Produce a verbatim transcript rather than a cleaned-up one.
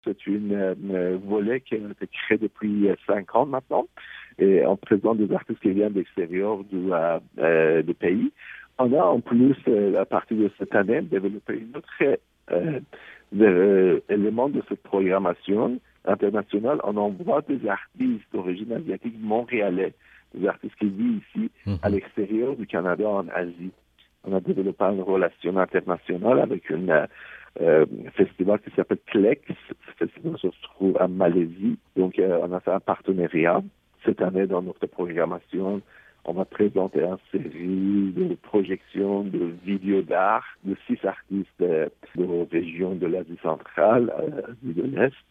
C'est une, une volet qui a été créé depuis cinq ans maintenant. Et on présente des artistes qui viennent d'extérieur du, euh, euh, du pays. On a en plus, euh, à partir de cette année, développé une autre euh, euh, élément de cette programmation internationale. On envoie des artistes d'origine asiatique montréalais, des artistes qui vivent ici, mm-hmm. à l'extérieur du Canada, en Asie. On a développé une relation internationale avec une euh, festival qui s'appelle Plex. Ce festival se trouve en Malaisie. Donc, euh, on a fait un partenariat. Cette année, dans notre programmation, on va présenter une série de projections de vidéos d'art de six artistes euh, de régions de l'Asie centrale, euh, Asie de l'Est.